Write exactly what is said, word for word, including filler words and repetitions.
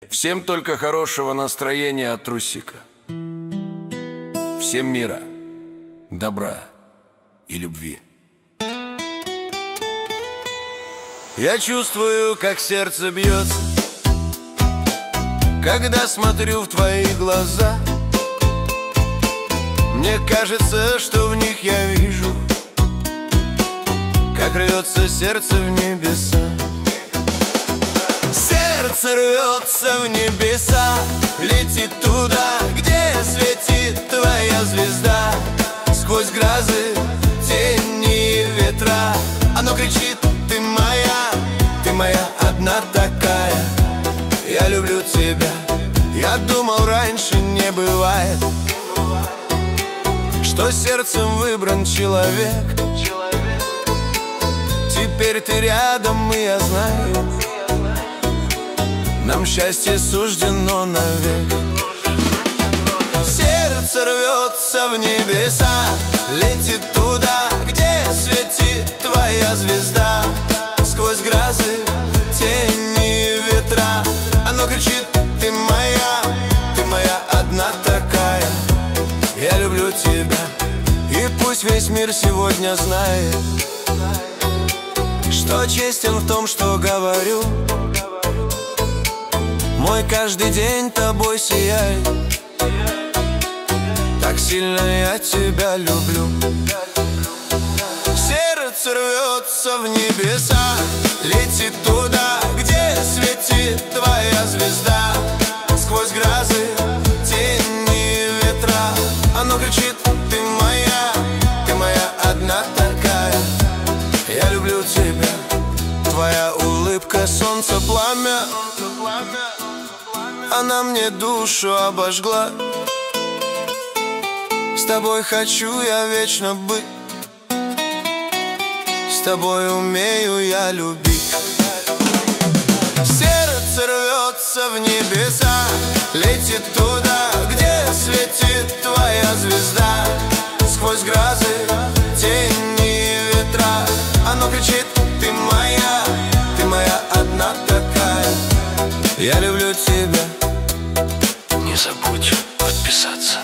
Всем только хорошего настроения от Русика. Всем мира, добра и любви. Я чувствую, как сердце бьется, когда смотрю в твои глаза. Мне кажется, что в них я вижу, как рвется сердце в небеса. Сердце рвется в небеса, летит туда, где светит твоя звезда. Сквозь грозы, тени и ветра оно кричит: ты моя, ты моя одна такая. Я люблю тебя, я думал, раньше не бывает, что сердцем выбран человек. Теперь ты рядом, и я знаю, нам счастье суждено навек. Сердце рвется в небеса, летит туда, где светит твоя звезда. Сквозь грозы, тени и ветра оно кричит: ты моя, ты моя одна такая. Я люблю тебя, и пусть весь мир сегодня знает, что честен в том, что говорю. Мой каждый день тобой сияет, так сильно я тебя люблю. Сердце рвется в небеса, летит туда, где светит твоя звезда. Сквозь грозы, тени и ветра оно кричит: ты моя, ты моя одна такая. Я люблю тебя, твоя улыбка, солнце, пламя, она мне душу обожгла. С тобой хочу я вечно быть, с тобой умею я любить. Сердце рвется в небеса, летит туда, где светит твоя звезда. Сквозь грозы, тени и ветра оно кричит: ты моя, ты моя одна такая. Я люблю тебя. Не забудь подписаться.